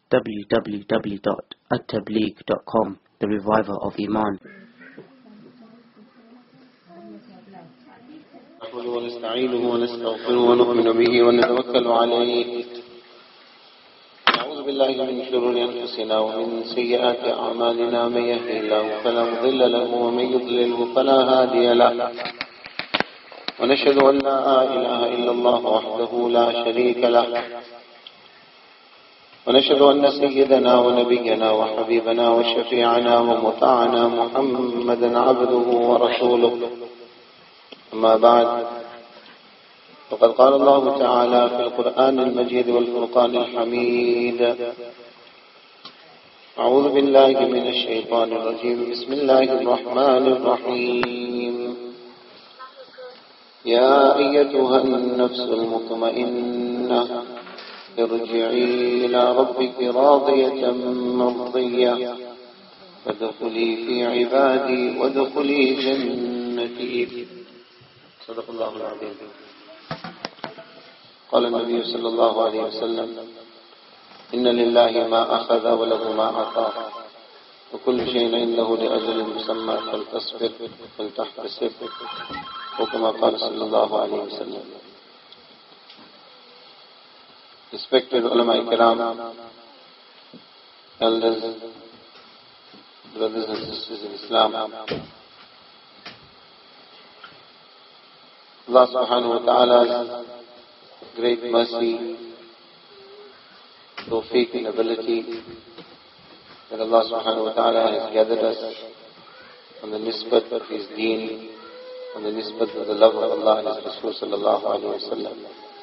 www.attableek.com, the reviver of Iman. نحمده ونستعينه ونستغفره ونؤمن به ونتوكل عليه. نعوذ بالله من شرور أنفسنا ومن سيئات أعمالنا. من يهده الله فلا مضل له ومن يضلله فلا هادي له. ونشهد أن لا إله إلا الله وحده لا شريك له. ونشهد أن سيدنا ونبينا وحبيبنا وشفيعنا ومطاعنا محمدا عبده ورسوله. أما بعد، فقد قال الله تعالى في القرآن المجيد والفرقان الحميد: أعوذ بالله من الشيطان الرجيم. بسم الله الرحمن الرحيم. يا أيتها النفس المطمئنة ارجعي إلى ربك راضية مرضية فادخلي في عبادي وادخلي جنتي. صدق الله العظيم. قال النبي صلى الله عليه وسلم: إن لله ما أخذ وله ما أعطى وكل شيء عنده لأجل مسمى فلتصبر فلتحتسب، وكما قال صلى الله عليه وسلم. Respected ulama kiram, elders, brothers and sisters in Islam, Allah subhanahu wa ta'ala's great mercy, tawfiq and ability that Allah subhanahu wa ta'ala has gathered us on the nisbat of His deen, on the nisbat of the love of Allah and His Rasul sallallahu alayhi wa sallam.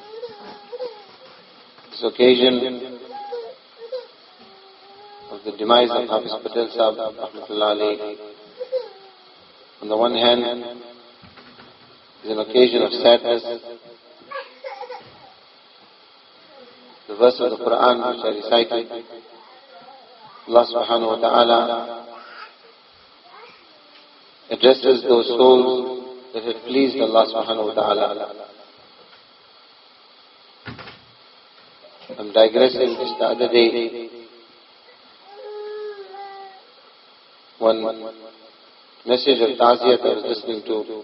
This occasion of the demise of Hafiz Patel Sahib rahmatullah alayhi, on the one hand, is an occasion of sadness. The verse of the Quran which I recited, Allah subhanahu wa ta'ala addresses those souls that had pleased Allah subhanahu wa ta'ala. I'm digressing. Just the other day, one message of ta'ziyat I was listening to,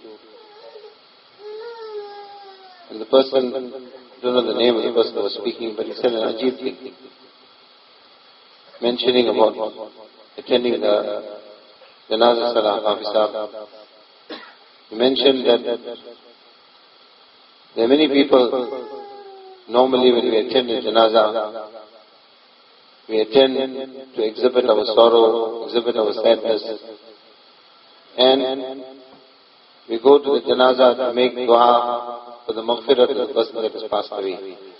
and the person, I don't know the name of the person who was speaking, but he said an ajib thing, mentioning about attending the Janazah Salah of Hafiz Sahib. He mentioned that there are many people, normally when we attend a Janazah, we attend to exhibit our sorrow, exhibit our sadness, and we go to the Janazah to make dua for the maghfirah of the person that has passed away.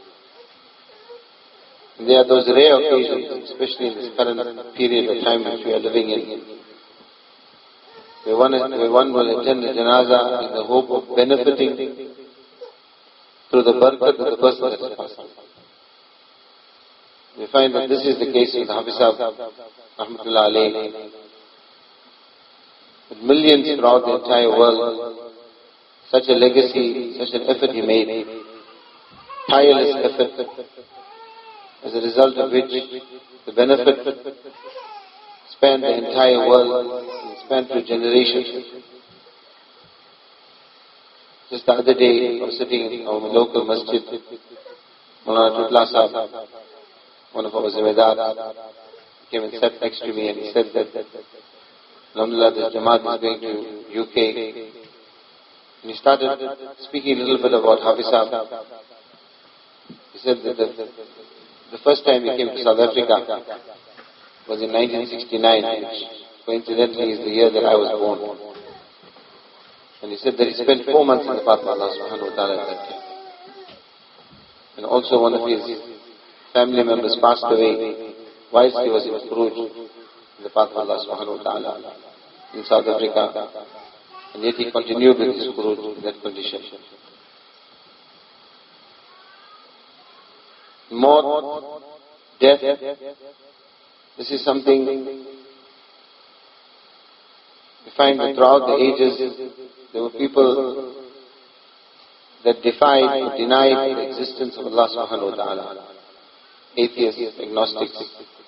And there are those rare occasions, especially in this current period of time which we are living in, where one will attend the Janazah in the hope of benefiting through the barakat of the person that has passed away. We find that this is the case with Hafiz Sahib rahmatullah alayhi. With millions throughout the entire world, such a legacy, such an effort he made, tireless effort, as a result of which the benefit spanned the entire world and spanned through generations. Just the other day, I was sitting in our local masjid, Maulana Tutla Sahib, one of our Zimmedars, came and sat next to me and he said that, alhamdulillah, this Jamaat is going to UK. And he started speaking a little bit about Hafiz Sahib. He said that the first time he came to South Africa was in 1969, which coincidentally is the year that I was born. And he said that he spent 4 months in the path of Allah subhanahu wa ta'ala at that time. And also one of his family members passed away whilst he was in Khuruj in the path of Allah subhanahu wa ta'ala in South Africa. And yet he continued with his Khuruj in that condition. Maut, death, this is something we find that throughout the ages there were people that defied or denied the existence of Allah subhanahu wa ta'ala. Atheists, agnostics,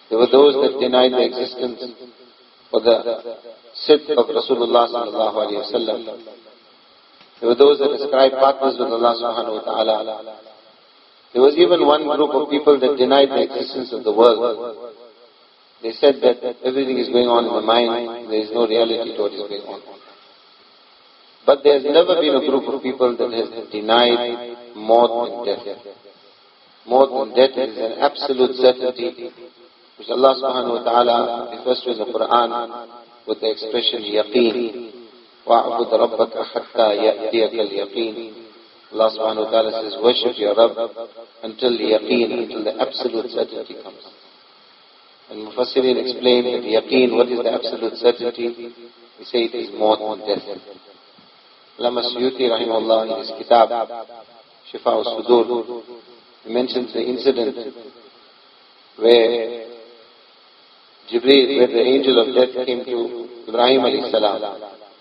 There were those that denied the existence or the Sidq of Rasulullah sallallahu alayhi wa sallam. There were those that ascribed partners with Allah subhanahu wa ta'ala. There was even one group of people that denied the existence of the world. They said that everything is going on in the mind, there is no reality to what is going on. But there has never been a group of people that has denied more than death. More than death is an absolute certainty, which Allah subhanahu wa ta'ala refers to in the Quran with the expression yaqeen. وَاعْبُدْ رَبَّكَ حَتَّى يَأْتِيَكَ الْيَقِينَ. Allah subhanahu wa ta'ala says, worship your Rabb until yaqeen, until the absolute certainty comes. And Mufassirin explained that yaqeen, what is the absolute certainty? He said it is more than death. Allama Suyuti rahimahullah in his kitab, Shifa al-Sudur, he mentions the incident where Jibreel, where the angel of death came to Ibrahim alayhi salam.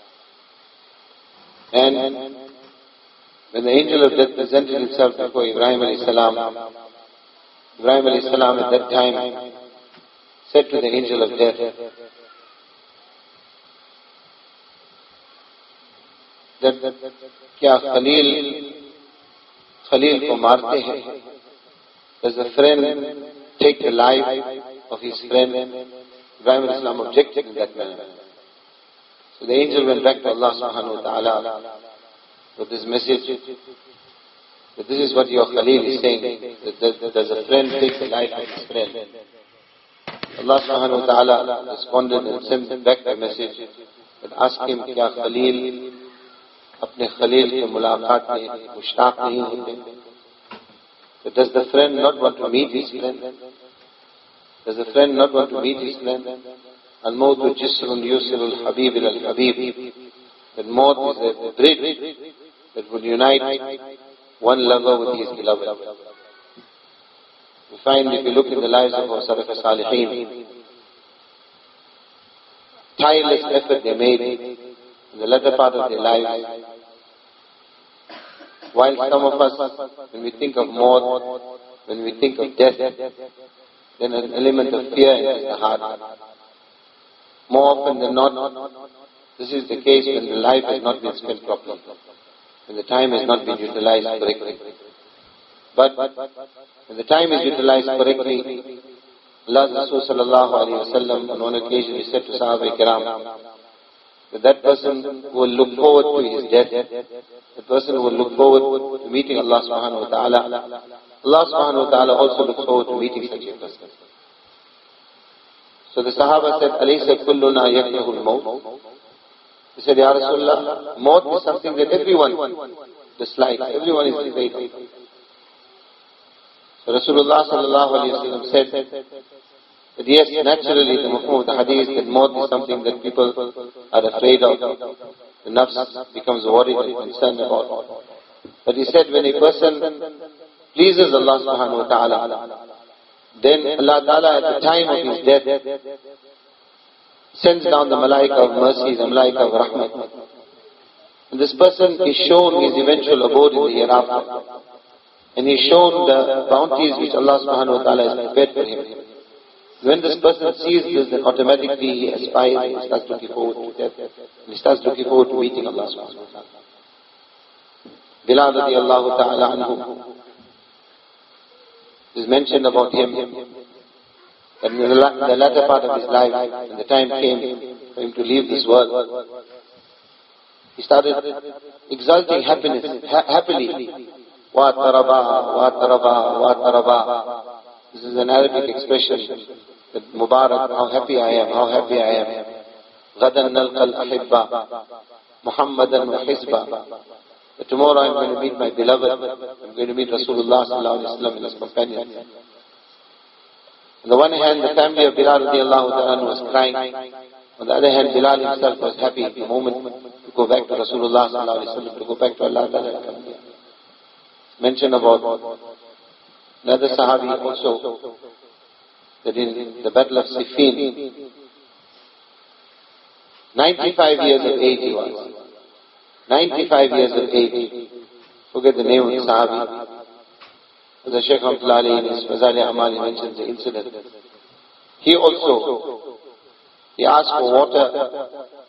And when the angel of death presented himself before Ibrahim alayhi salam, Ibrahim alayhi salam at that time said to the angel of death that kya Khalil ko marte hai? Does a friend take the life of his friend? Ibrahim alayhi salam objected in that manner. So the angel went back to Allah subhanahu wa ta'ala with this message, that this is what your Khalil is saying, that does a friend take the life of his friend? Allah subhanahu wa ta'ala responded and sent back the message, that ask him, kya Khalil apne Khalil ke mulaqat mein mushtaq nahi hote? That does the friend not want to meet his friend? Does the friend not want to meet his friend? Al-mawtu jisrun yusirul habib ila al-habib. That maut is a bridge that will unite one lover with his beloved. We find, if you look in the lives of our Salaf Salihin, tireless effort they made in the latter part of their lives. While some of us, when we think of maut, when we think of death, then an element of fear enters the heart. More often than not, this is the case when the life has not been spent properly, when the time has not been utilized correctly. But when the time is utilized correctly, Allah's Rasul sallallahu alayhi wa sallam on one occasion he said to Sahaba Kiram that person will look forward to his death, the person will look forward to meeting Allah subhanahu wa ta'ala. Allah subhanahu wa ta'ala also looks forward to meeting such a person. So the Sahaba said, Alaysa kulluna yakrahu al-maut? He said, Ya Rasulullah, maut is something that everyone dislikes, everyone is afraid of. So Rasulullah sallallahu alayhi wa sallam said that yes, naturally the mafhum of the hadith that maut is something that people are afraid of. The nafs becomes worried and concerned about. But he said when a person pleases Allah subhanahu wa ta'ala, then Allah ta'ala at the time of his death sends down the malaika of mercy, the malaika of rahmat. And this person is shown his eventual abode in the hereafter. And he is shown the bounties which Allah subhanahu wa ta'ala has prepared for him. When this person sees this, then automatically he aspires and he starts looking forward to death. And he starts looking forward to meeting Allah subhanahu wa ta'ala. Bilal radiallahu ta'ala anhu is mentioned about him that in the latter part of his life, when the time came for him to leave this world, he started exulting happily. Wa taraba, wa taraba, wa taraba. This is an Arabic expression that Mubarak, how happy I am, how happy I am. Ghadan nalqal ahibba, Muhammadan wa hisba. But tomorrow I'm going to meet my beloved, I'm going to meet Rasulullah sallallahu alayhi wa sallam and his companions. On the one hand, the family of Bilal radiallahu ta'ala was crying. On the other hand, Bilal himself was happy at the moment to go back to Rasulullah sallallahu alayhi wa sallam, to go back to Allah ta'ala. Mention about another Sahabi also, that in the battle of Siffin, 95 years of age he was. 95 years of age. Forget the name of the Sahabi. The Shaykh Rahmatullah in his Fazal Amal mentions the incident. he also, he asked for water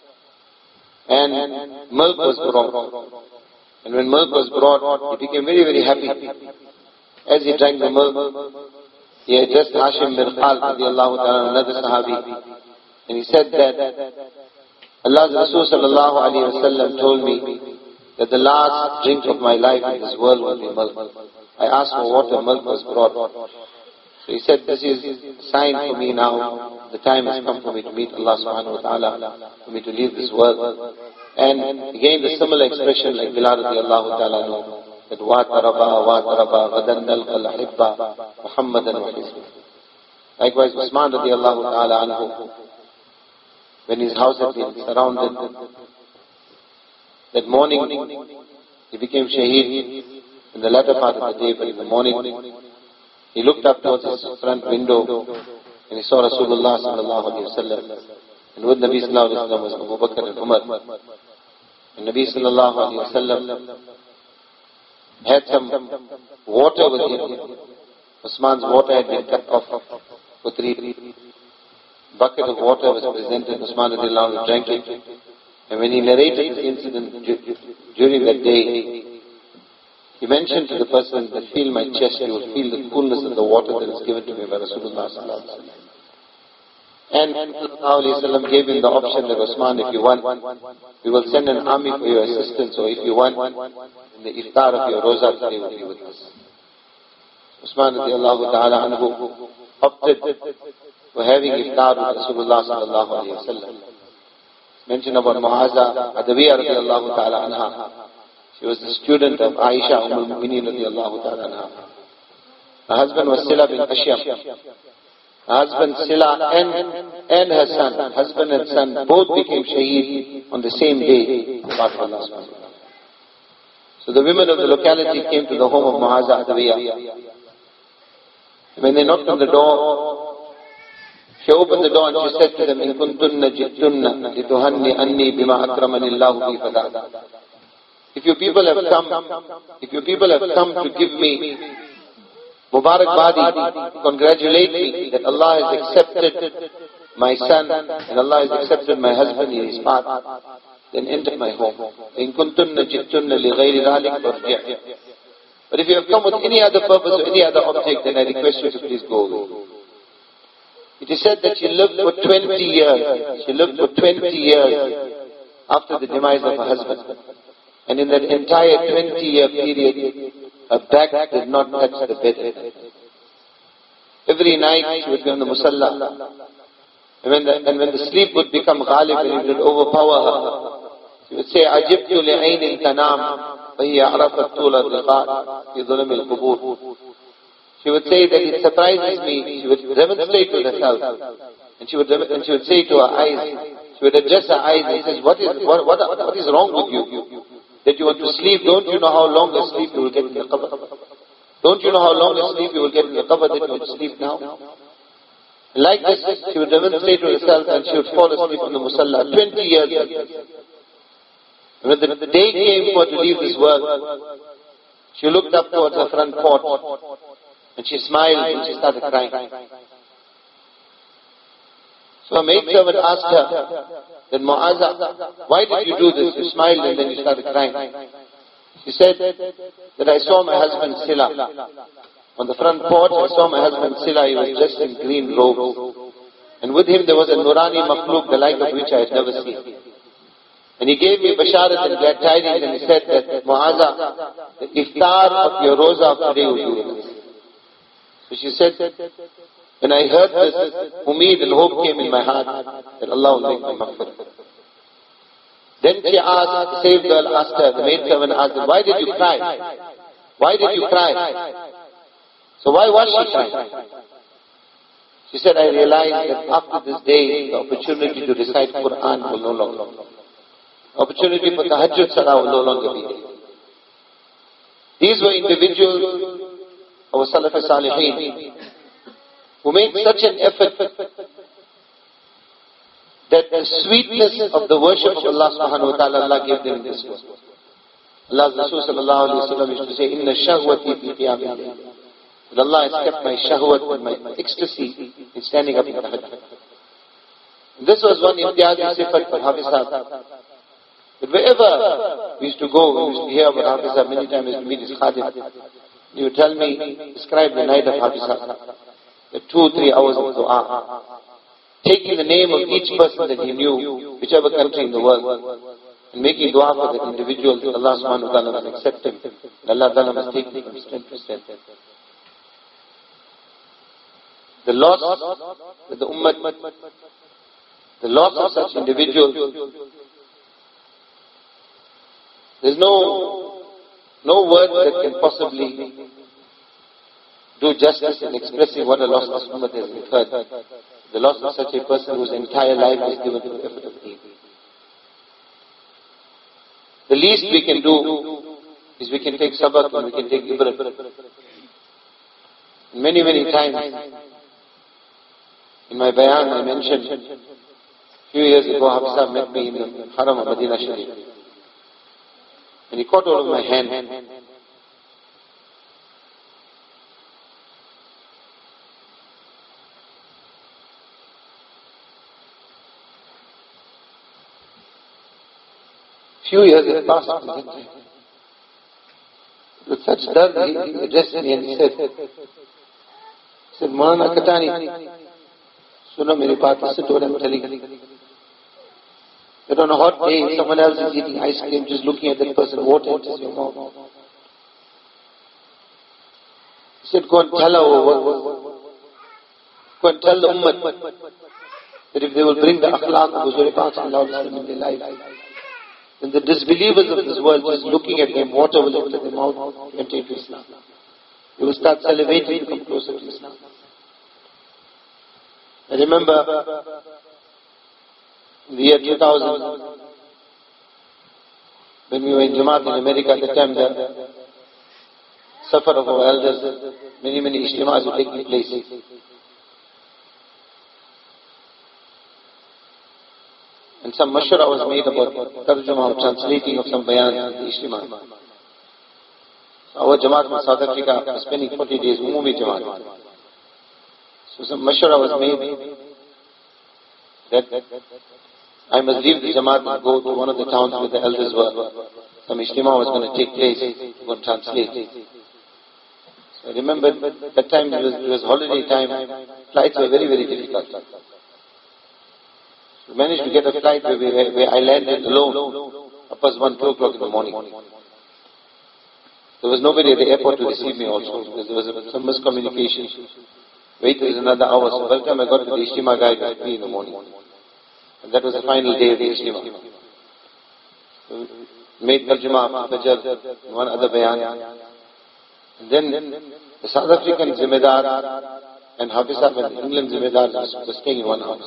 and milk was brought. And when milk was brought, he became very, very happy. As he drank the milk, he addressed Hashim bin Khal, another Sahabi, and he said that Allah's Rasul sallallahu alayhi wa sallam told me that the last drink of my life in this world will be milk. I asked for water, milk was brought. So he said, this is a sign for me now. The time has come for me to meet Allah subhanahu wa ta'ala, for me to leave this world. And he gave a similar expression like Bilal radiallahu ta'ala, that wa taraba, ghadan nalqa al-hibba, Muhammadan wa hizbah. Likewise, Usman radiallahu ta'ala anhu, when his house had been surrounded, that morning he became shaheed in the latter part of the day, but in the morning he looked up towards his front window and he saw Rasulullah sallallahu alayhi wa sallam. And with Nabi sallallahu alayhi wa sallam was Abu Bakr and Umar. And Nabi sallallahu alayhi wa sallam had some water with him. Usman's water had been cut off for 3 bucket of water was presented. Usman radiallahu anhu drank it. And when he narrated this incident during that day, he mentioned to the person that feel my chest, you will feel the coolness of the water that is given to me by Rasulullah sallallahu alaihi wasallam. And sallallahu alaihi wasallam gave him the option that Usman, if you want, we will send an army for your assistance, or if you want, in the iftar of your roza today will be with us. Usman radiallahu ta'ala anhu opted for having iftar with Rasulullah sallallahu alaihi wasallam. Mentioned about Mu'aza Adawiyya radiallahu ta'ala anha. She was the student of Aisha al-Mu'mineen radiallahu ta'ala anha. Her husband was Sila bin Ashyam. Her husband Sila and her son, husband and son, both became shaheed on the same day. So the women of the locality came to the home of Mu'aza Adawiyya. When they knocked on the door, she opened the door and she said to them, "In kuntunna jittunna lituhanni anni bima akramani Allahu bi fada." If you people have come to give me Mubarak Badi, congratulate me that Allah has accepted my son and Allah has accepted my husband in his path, then enter my home. In kuntunna jittunna li ghayri dhalik farji'. But if you have come with any other purpose or any other object, then I request you to please go away. It is said that she lived for 20 years. She lived for 20 years after the demise of her husband. And in that entire 20-year period, her back did not touch the bed. Every night she would be on the musalla. And when the sleep would become ghalib and it would overpower her, she would say, "Ajibtu li'aynin tanam, fahiya arafat tula al-liqa fi dhulm al-qubur." She would say that it surprises me. She would demonstrate to herself. And she would say to her eyes, she would adjust her eyes and says, what is wrong with you? That you want to sleep, don't you know how long a sleep you will get in the qabr? Don't you know how long a sleep you will get in the qabr that you want to sleep now? And like this, she would demonstrate to herself and she would fall asleep on the musalla. 20 years. And when the day came for her to leave this world, she looked up towards her front porch and she smiled and she started crying. So a maidservant asked her, then Mu'aza, why did you do this? You smiled and then you started crying. She said that I saw my husband Sila. On the front porch I saw my husband Sila, he was dressed in green robes. And with him there was a Nurani makhluk, the like of which I had never seen. And he gave me basharat and glad tidings and he said that Mu'aza, the iftar of your roza of today will be with us. So she said, when I heard this, umeed and hope came in my heart that Allah will make me maghfirah. Then she asked, the slave girl asked her, the maidservant asked her, why did you cry? Why did you cry? So why was she crying? She said, I realized that after this day, the opportunity to recite Quran will no longer be. Opportunity for tahajjud salah will no longer be there. These were individuals, our Salaf Salihin, who made such an effort that the sweetness of the worship of Allah subhanahu wa ta'ala, Allah gave them this world. Allah's Rasul sallallahu alayhi wa sallam used to say, Inna shahwati fi qiyamil layl. That Allah has kept my shahwat and my ecstasy in standing up in tahajjud. This was one imtiaz sifat for Hafiz Sahib. But wherever we used to go, we used to hear about Hafiz Sahib, many times we used to meet his khadim. He would tell me, describe the night of Hafiz Sahib. The 2-3 hours of dua. Taking the name of each person that he knew, whichever country in the world, and making dua for that individual that Allah subhanahu wa ta'ala must accept him. And Allah ta'ala must take him from strength to strength. The loss of the ummah, the loss of such individuals, there's no word that can possibly do justice in expressing what a loss this ummah has incurred. The loss of such a person whose entire life is given to the effort of deen. The least we can do is we can take sabak and we can take ibrat. Many, many times in my bayan I mentioned a few years ago Hafiz Sahib met me in the Haram of Madinah Sharif. And he caught hold of my hand. Few years have passed from that time. With such dard, he addressed me and he said, Maulana Katani, suno meri baat, listen to what I'm telling you. That on a hot day, if someone else is eating ice cream, just looking at that person, water enters your mouth. He said, go and tell her, go and tell the ummah that if they will bring the akhlaq of Huzur Pak sallallahu alaihi wasallam in their life, then the disbelievers of this world, just looking at them, water will enter their mouth to enter into Islam. They will start salivating to come closer to Islam. I remember in the year 2000, when we were in Jamaat in America, at the time the safar of our elders, many ijtimas were taking place. And some mashwara was made about tarjuma or translating of some bayan in the ijtima. So our Jamaat in South Africa was spending 40 days, Umumi Jamaat. So some mashwara was made that I must leave the Jamaat and go to one of the towns where the elders were. Some ijtima was going to take place to go and translate. So I remember that time it was holiday time, flights were very difficult. We managed to get a flight where I landed alone, up past 1, 2 o'clock in the morning. There was nobody at the airport to receive me also, because there was some miscommunication. Wait, there was another hour, so by the time I got to the Ijtima guide, it was 3 in the morning. And that was the final day of the Ijtima. So we made Tarjuma after Fajr, one other bayan. And then the South African Zimedar and Hafiz Sahib and the England Zimedar were staying in one house.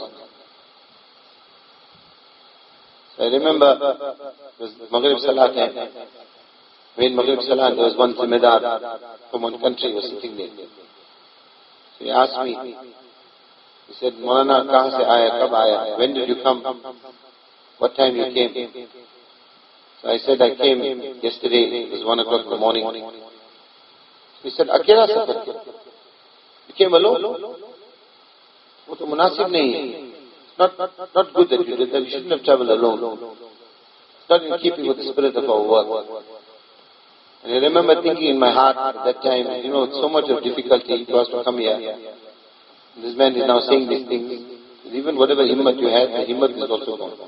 I remember it was Maghrib Salah time. When Maghrib Salah, there was one Zimedar from one country was sitting there. So he asked me, he said, Maulana, kahan se aaya, kab aaya? When did you come? What time you came? So I said, I came yesterday, it was 1 o'clock in the morning. He said, Akela safar kiya? You came alone? Wo to munasib nahi hai. Not good that you did that. You shouldn't have traveled alone. It's not in keeping with the spirit of our work. And I remember thinking in my heart at that time, so much of difficulty it was to come here. And this man is now saying these things. Even whatever himmat you had, the himmat is also gone.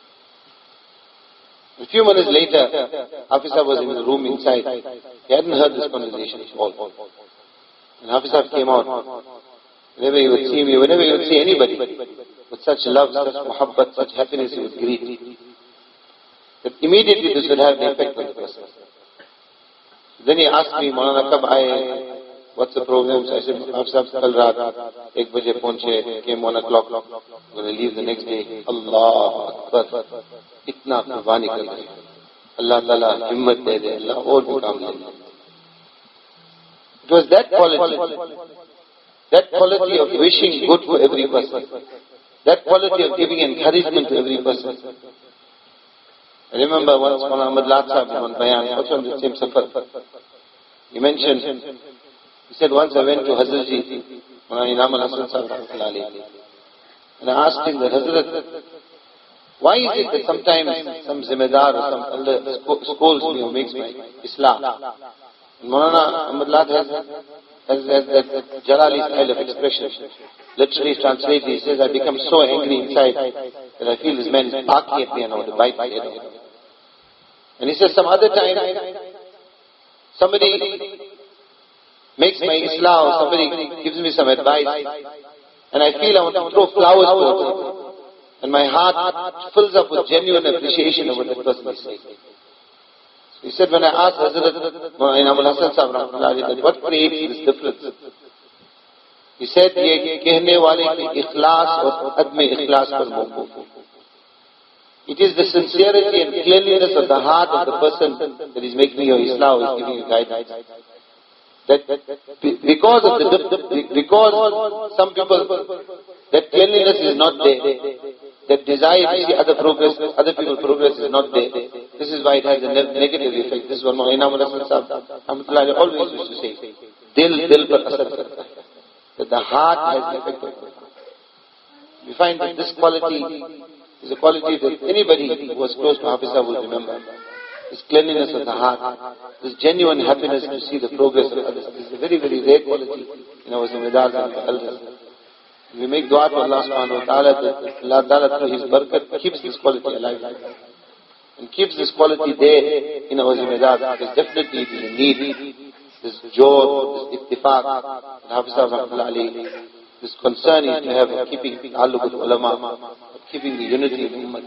A few minutes later, Hafiz Sahib was in the room inside. He hadn't heard this conversation at all. And Hafiz Sahib came out. Whenever he would see me, whenever he would see anybody, with such love, such muhabbat, such happiness, he would greet. That immediately this would have an effect on the person. Then he asked me, Maulana, kab aaye? What's the program? So I said, Hafiz Sahib, kal raat, 1 baje pahunche, came 1 o'clock, I'm going to leave the next day. Allah Akbar. Itna qurbani kar rahe. Allah Ta'ala himmat de de, Allah aur bhi kaam de. It was that quality of wishing good for every person. That quality of giving encouragement to every person. I remember once Ahmad Lat Sahib in one bayan, also on the same safar, he mentioned, he said, once I went to Hazratji Mulana Inam al-Hasan Sahib rahmatullahi alayhi. And I asked him that, Hazrat, why is it that sometimes some zimedar or some elder scolds me or makes me Islam? And Mulana Ahmad Lad has that Jalali style of expression. Literally translated, he says, I become so angry inside that I feel this man is barking at me and I want to bite my head off. And he says, some other time, somebody makes my Islah or somebody gives me some advice, and I feel I want to throw flowers towards him. And my heart fills up with genuine appreciation of what that person is saying. So he said, when I asked Hazrat Inam al-Hasan Sahib rahmatullahi alayhi, what creates this difference? He said, ye kehne wale ki ikhlas aur adme ikhlas par mawquf. It is the sincerity and cleanliness of the heart of the person that is making your Islah or is giving you guidance. That because some people, that cleanliness is not there. That desire to see other people progress is not there. This is why it has a negative effect. This is what Inam al-Hasan Sahib always used to say. Dil par asar karta hai. That the heart has an effect on it. We find that this quality is a quality that anybody who was close to Hafiz Sahib will remember. This cleanliness of the heart, this genuine happiness to see the progress of others. This is a very, very rare quality in our Zimedars and elders. We make dua to Allah subhanahu wa ta'ala that Allah ta'ala through His barakat keeps this quality alive and keeps this quality there in our Zimedars, because definitely it is a need. This joy, this ittifaq, and Hafiz rahmatullahi alayhi, this concern is to have keeping ta'alluq with ulama, keeping the unity of the ummah.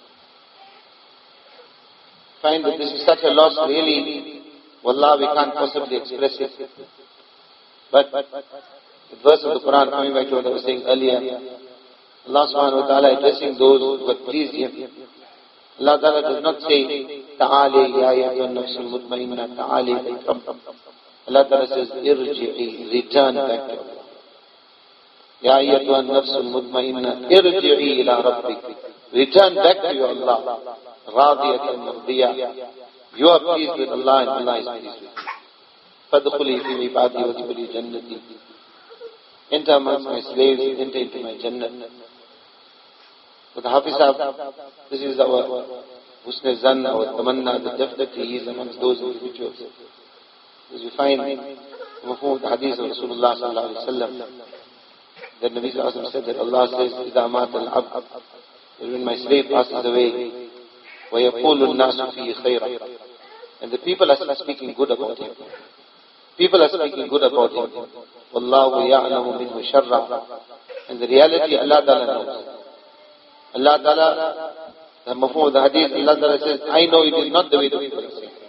Find that this is such a loss, really, wallah, we can't possibly express it. But the verse of the Quran, coming back to what I was saying earlier, Allah subhanahu wa ta'ala addressing those who have pleased Him. Allah ta'ala does not say, Ta'ali ya ayyuhan nafsul mutmainna, Ta'ali bayt Rabb. Allah ta'ala says, Irji'i, return back to Allah. Ya ayyuhan nafsul mutmainna, Irji'i ila Rabbik. Return back to your Allah. Radiyatan mardiyah. You are pleased with Allah and Allah is pleased with you. Fadkhuli fi ibadi wa dkhuli jannati. Enter amongst my slaves, enter into my Jannah. But Hafiz Sahib, this is our husn zan, our tamanna, that definitely he is amongst those individuals. As we find mafhum the hadith of Rasulullah sallallahu alaihi wasallam, that Nabi sallallahu alaihi wasallam said that Allah says, إِذَا مَاتَ الْعَبْدُ, when my slave passes away, وَيَقُولُ النَّاسُ فِيهِ خَيْرًا, and the people are speaking good about him. People are speaking good about him. Wallahu ya'lamu minhu sharra. And the reality, Allah Ta'ala knows. Allah Ta'ala, the mafhum of the hadith, Allah Ta'ala says, I know it is not the way the people are saying.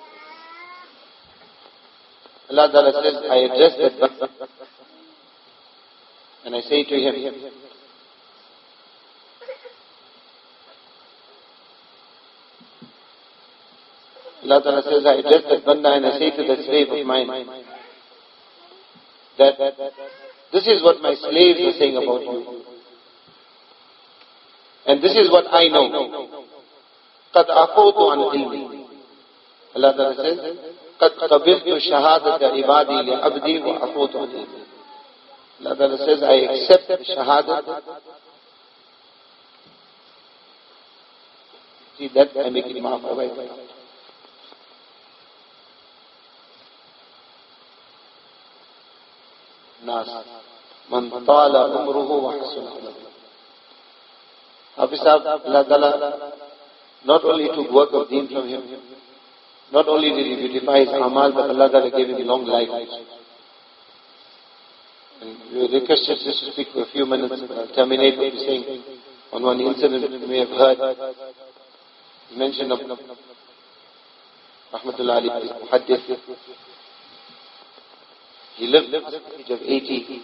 Allah Ta'ala says, I address that and I say to him, Allah Ta'ala says, I address that banda and I say to that slave of mine, that this is what my slaves are saying about you. And this is what I know. قَدْ أَفَوْتُ عَنْ عِلْمِي. Allah Ta'ala says, قَدْ قَبِلْتُ شَهَادَةَ عِبَادِي لِعَبْدِي وَأَفَوْتُ عَنْ عِلْمِي. Allah Ta'ala says, I accept the shahadat. See, that I make it maaf away. Nas man tala umruhu wa hasuna amaluhu. Hafiz Sahib, Allah Ta'ala not only took work of deen from him, not only did he beautify his amal, but Allah Ta'ala gave him a long life. And we were requested just to speak for a few minutes, I'll terminate by saying on one incident you may have heard, he mentioned of Rahmatullah Ali, Muhaddith. He lived at the age of 80.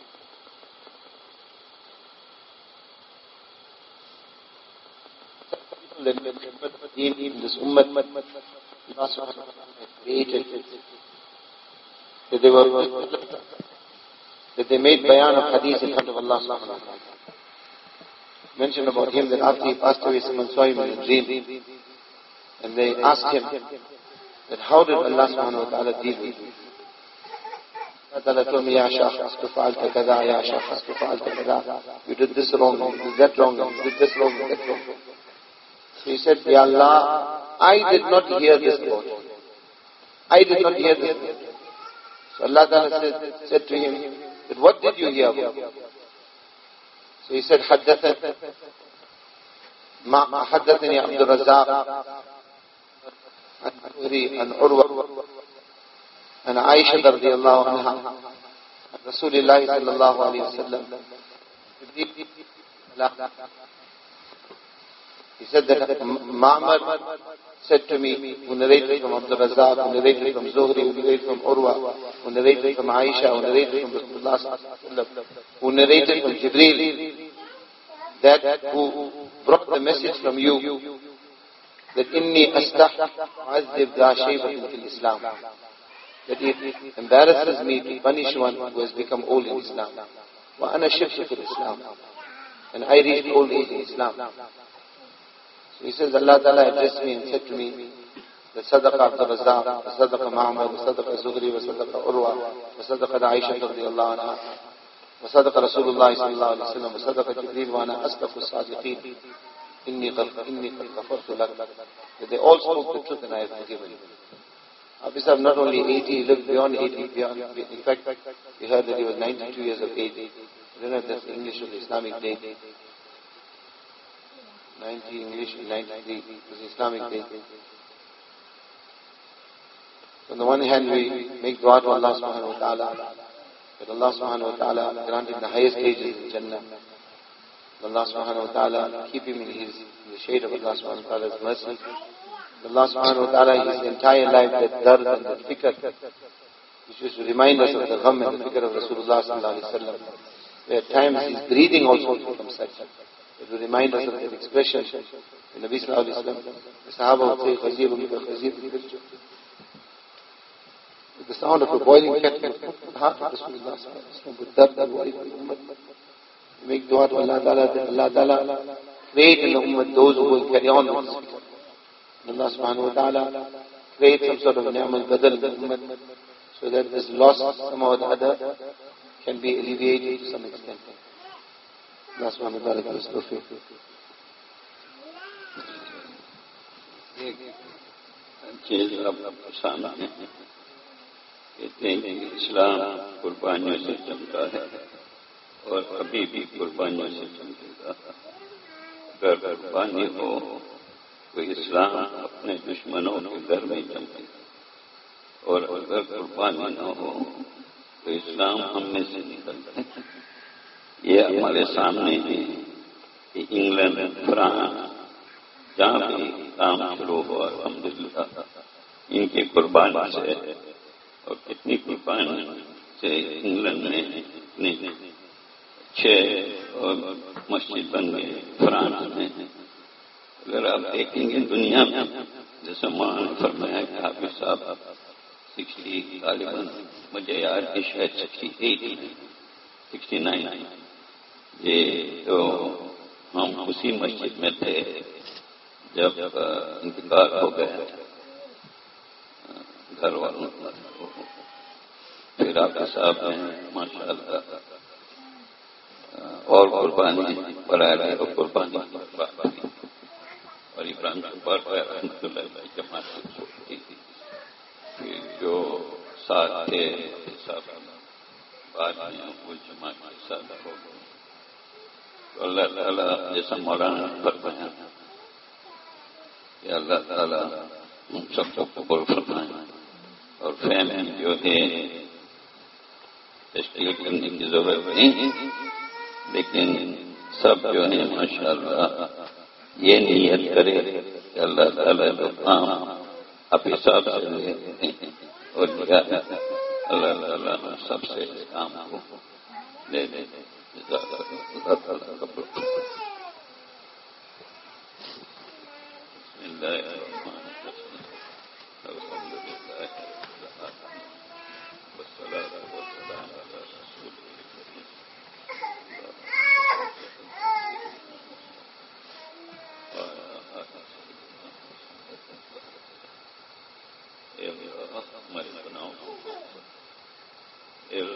In this ummah, Allah created that they made bayan of hadith in front of Allah subhanahu wa ta'ala. Mentioned about him that after he passed away, someone saw him in a dream, and they asked him that how did Allah subhanahu wa ta'ala deal with him? Allah told me, Ya shakhs, tu fa'alta kada, ya shakhs, tu fa'alta kada. You did this wrong, you did that wrong, you did this wrong, you did that wrong. So he said, Ya Allah, I did not hear this word. I did not hear this word. So Allah Ta'ala said to him, but what did you hear? So he said, حدثني عبد الرزاق عن زهري عن عروة عن عائشة رضي الله عنها عن رسول الله صلى الله عليه وسلم. He said that Ma'mar said to me, who narrated from Abdul Razak, who narrated from Zuhri, who narrated from Urwa, who narrated from Aisha, who narrated from Rasulullah sallallahu alaihi wasallam, who narrated from Jibreel, that who brought the message from you, that inni astah'azib dha shaybatin fil Islam, that it embarrasses me to punish one who has become old in Islam. Wa ana shibtu fil Islam, and I reached old age in Islam. So he says, Allah Ta'ala addressed me and said to me, that Sadaqa Abdul Razak, wa Sadaqa Ma'mar, wa Sadaqa Zuhri, wa Sadaqa Urwa, wa Sadaqa Aisha radiyallahu anha, wa Sadaqa Rasulullah sallallahu alayhi wa sallam, wa Sadaqa Jibreel, wa ana asdaqu sadiqeen, inni qad ghafartu lak. That they all spoke the truth and I have forgiven. Obviously, not only 80, he lived beyond 80. In fact, we heard that he was 92 years of age. I don't know if that's the English or the Islamic date. 90 English, 93 was Islamic date. So on the one hand, we make dua to Allah subhanahu wa ta'ala, that Allah subhanahu wa ta'ala granted the highest stages in Jannah. Allah subhanahu wa ta'ala keep him in the shade of Allah subhanahu wa ta'ala's mercy. Allah subhanahu wa ta'ala, his entire life, that dard and that fikr, which used to remind us of the gham and the fikr of Rasulullah sallallahu alayhi wa sallam. Where at times his breathing also becomes such. It will remind us of that expression. In Nabi sallallahu alayhi wa sallam, the Sahaba would say, khazir bika, khazir bika. With the sound of a boiling kettle, the heart of Rasulullah sallallahu alayhi wa sallam, with dard and worry for the ummah. We make dua to Allah Ta'ala, that Allah Ta'ala create in the ummah those who will carry on with this fikr. Allah subhanahu wa ta'ala create some sort of ni'mal badal in the ummah, so that this loss somehow or the other can be alleviated to some extent. Allah subhanahu wa ta'ala gives us tawfiq. चीज अब सामने कहते हैं कि इस्लाम कुर्बानियों से चमका है और अभी भी कुर्बानियों से चमकेगा। अगर कुर्बानी हो तो इस्लाम अपने दुश्मनों के घर में चमकेगा, और अगर कुर्बानी न हो तो इस्लाम हम में से निकल जाएगा। ये हमारे सामने है कि इंग्लैंड, फ्रांस, जहाँ भी काम शुरू हुआ अल्हम्दुलिल्लाह इनकी कुर्बानी से, और कितनी कुर्बानी से इंग्लैंड में इतनी 6 मस्जिद बन गए, फ्रांस में। अगर आप देखेंगे दुनिया में, जैसे मान फरमाया कि हाफिज साहब 60 गालिबन, मुझे याद है शायद 68 69, ये तो हम उसी मस्जिद में थे जब इंतकाल हो गया घर वालों का। फिर हाफिज साहब ने माशाअल्लाह और कुर्बानी बढ़ाई और कुर्बानी और इब्राहिम रहमतुल्लाह जमात छोटी थी, फिर जो साथ थे सब बाद में वो जमात के साथ हो गए। तो अल्लाह ताला जैसा मौलाना फरमाया कि अल्लाह ताला हम सबको कबूल फरमाए, और फैमिली जो है तशकील करने की जरूरत नहीं, लेकिन सब जो है माशाअल्लाह ये नियत करे कि अल्लाह ताला जो काम आप हिसाब से लेते हैं और अल्लाह ताला सबसे इस काम को ले ले। अल्लाह ताला कबूल करे। हमारे बनाओ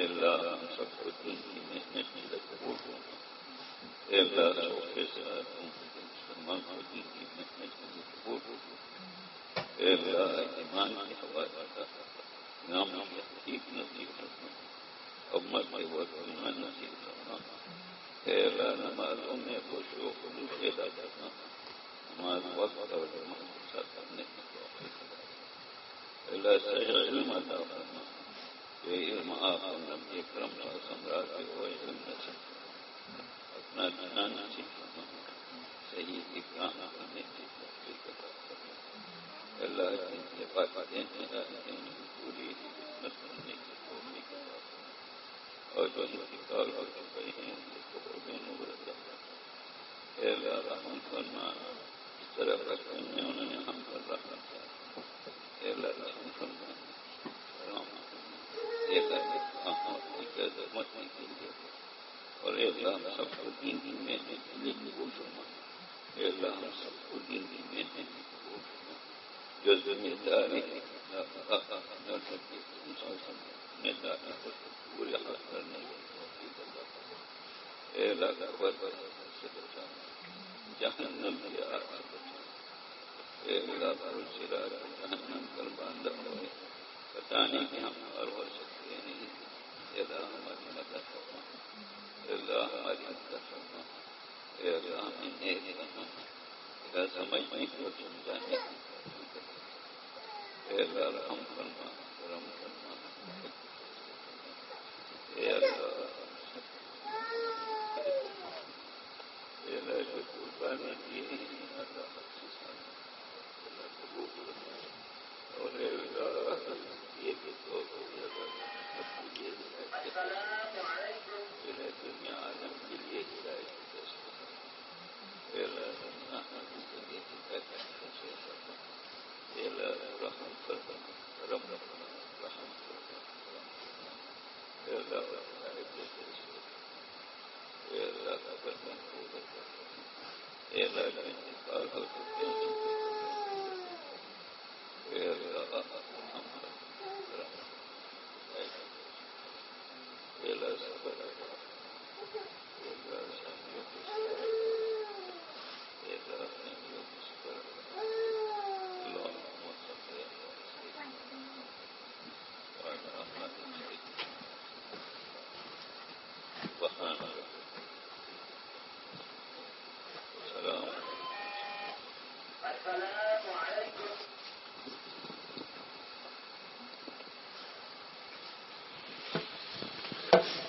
अल्लाह हम सबको दिन की मेहनत में कबूल फरमा। अल्लाह शौक़ साथ मुसलमान को दिन की मेहनत में कबूल फरमा। अल्लाह ईमान की हवा नाम ठीक नसीब फरमा। अम्मत के वक्त ईमान नसीब फरमा। अल्लाह नमाजों में खुशी व खुलूस पैदा करना। नमाज वक्त और जमात के साथ पढ़ने की तौफीक अता फरमा। अल्लाह सही इल्म अता फरमा। ये इल्म आप नबी अकरम सम्राट के वो इल्म नसीब फरमा। अपना ध्यान नसीब फरमा। सही इकराम करने की तौफीक अता फरमा। अल्लाह की बातें पूरी खिदमत करने की तौफीक अता फरमा। और जो इंतकाल हो चुके हैं उनको कब्र में नूर अता फरमा। अल्लाह रहम फरमा। इस तरह बचपन में उन्होंने हम पर रहम किया। अल्लाह रहम फरमा। मचने के लिए और अल्लाह हम सबको दीन की मेहनत के लिए कबूल फरमा। अल्लाह हम सबको दीन की मेहनत की कबूल फरमा। जो जिम्मेदारी जिम्मेदारी को पूरे हाथ करने की तौफीक अता फरमा। अल्लाह कब्र से बचाना। जहन्नम की आग से बचाना। अल्लाह पुल सिरात जहन्नम पर बांधा हुए पता नहीं कि हम पार हो सकते नहीं। अल्लाह हमारी मदद फरमा। अल्लाह हमारी मदद फरमा। अल्लाह हमें नेक बना। अल्लाह समझने को समझाने की तौफीक अता फरमा। अल्लाह रहम फरमा। करम फरमा। अल्लाह जो कुर्बानी दी अल्लाह कबूल फरमा। और ये भी तो दुनिया आलम के लिए हिदायत की फैसला रहम फरमा। करम फरमा। रहम फरमा। अल्लाह कब्र में नूर अता फरमा। अल्लाह का इंतकाल हो चुके हैं उनकी कब्रें नूर अता फरमा। अल्लाह रहम फरमा। करम अल्लाह सबर अता फरमा। अल्लाह सहमियों को सबर अता फरमा। अल्लाह सहमियों को सबर अता फरमा। अल्लाहुम्मा सल्ली अला सय्यिदिना मुहम्मद व अला आलि सय्यिदिना सुब्हान रब्बिक व सलाम अलैहि।